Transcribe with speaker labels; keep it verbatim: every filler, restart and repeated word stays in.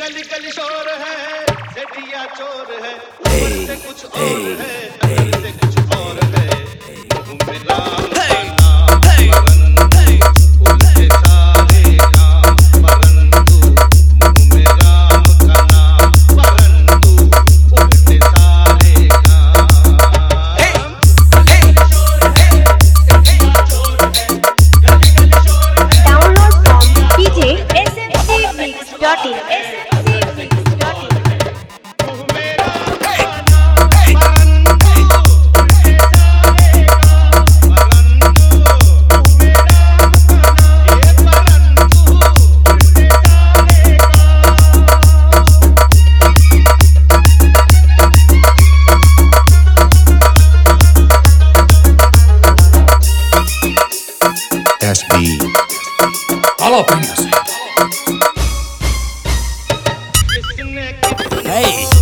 Speaker 1: गली गली शोर है, सेठिया चोर है, ऊपर से कुछ और है, अंदर से कुछ और है। मुंह में राम का नाम परंतु उनके सारे काम परंतु, मुंह में राम का नाम परंतु उनके सारे काम।
Speaker 2: Download from D J S M C Mix dot in.
Speaker 3: S B Jalapenos.
Speaker 1: Hey!